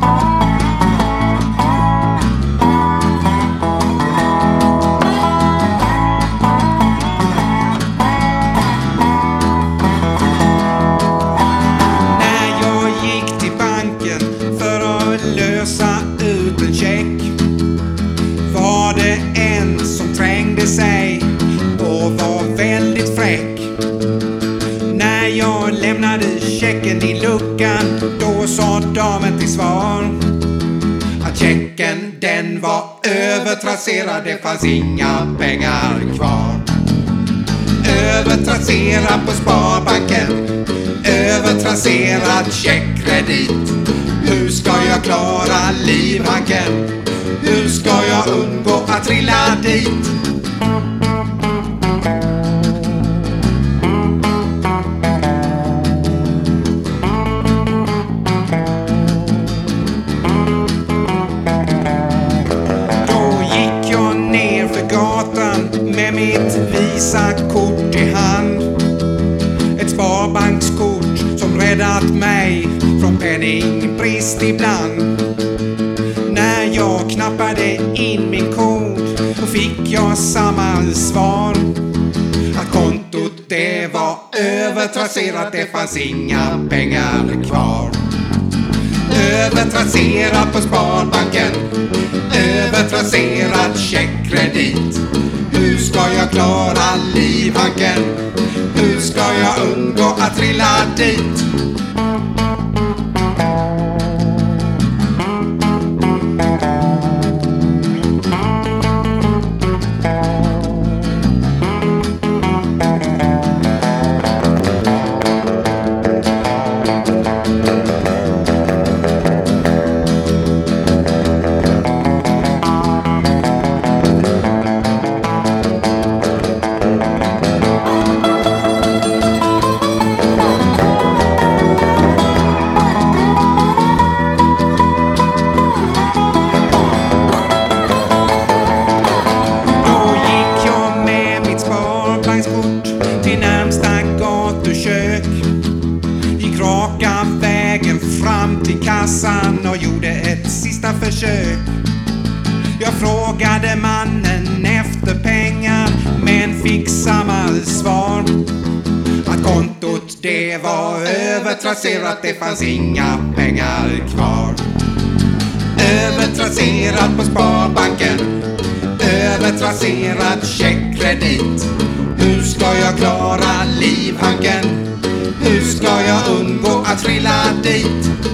Var det en som trängde sig och var väldigt fräck. När jag lämnade checken i luckan, då sa damen till svar att checken den var övertrasserad, det fanns inga pengar kvar. Övertrasserad på Sparbanken, övertrasserad checkkredit. Hur ska jag klara livhanken? Hur ska jag undgå att trilla dit? Då gick jag ner för gatan med mitt Visa-kort i hand. Ett sparbankskort som räddat mig från penningbrist ibland. När jag knappade in min kod, då fick jag samma svar att kontot det var övertrasserat, det fanns inga pengar kvar. Övertrasserat på Sparbanken, övertrasserat checkkredit. Hur ska jag klara livhanken? Hur ska jag undgå att trilla dit? Till närmsta gatukök, gick raka vägen fram till kassan och gjorde ett sista försök. Jag frågade mannen efter pengar men fick samma svar att kontot det var övertrasserat, det fanns inga pengar kvar. Övertrasserat på Sparbanken, övertrasserat checkkredit. Hur ska jag klara livhanken? Hur ska jag undgå att trilla dit?